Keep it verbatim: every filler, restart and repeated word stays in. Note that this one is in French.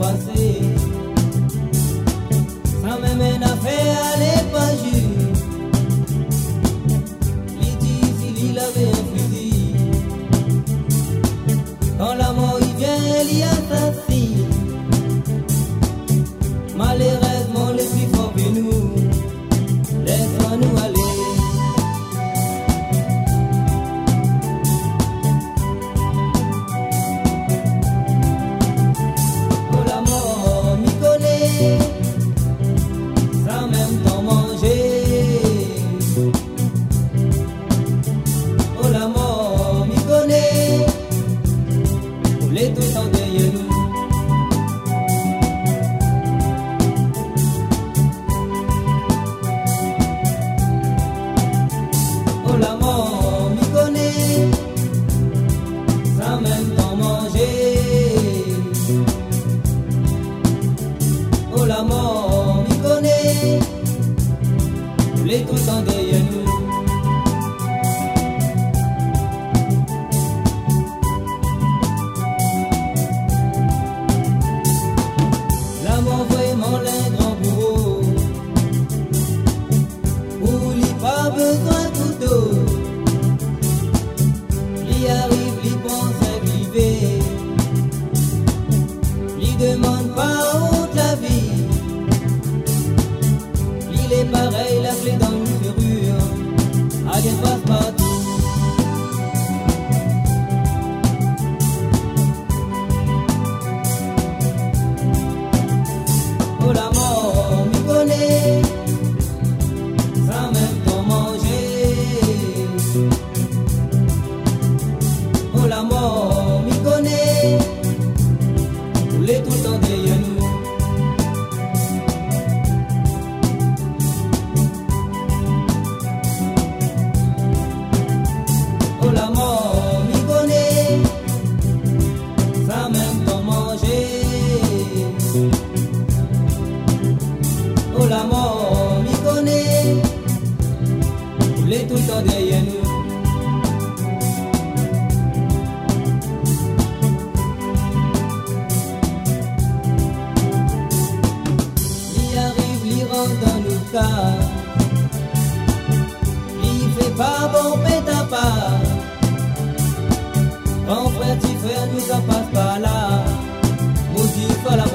passé. Ça me mène à faire aller pas juste. Il dit s'il avait un fusil. Quand la mort il vient, il y assassine. Malheureusement, le plus fort que nous, laisse-nous aller. Il fait pas bon péta pas. Grand frère, petit frère, nous en passe par là. Maudit pas la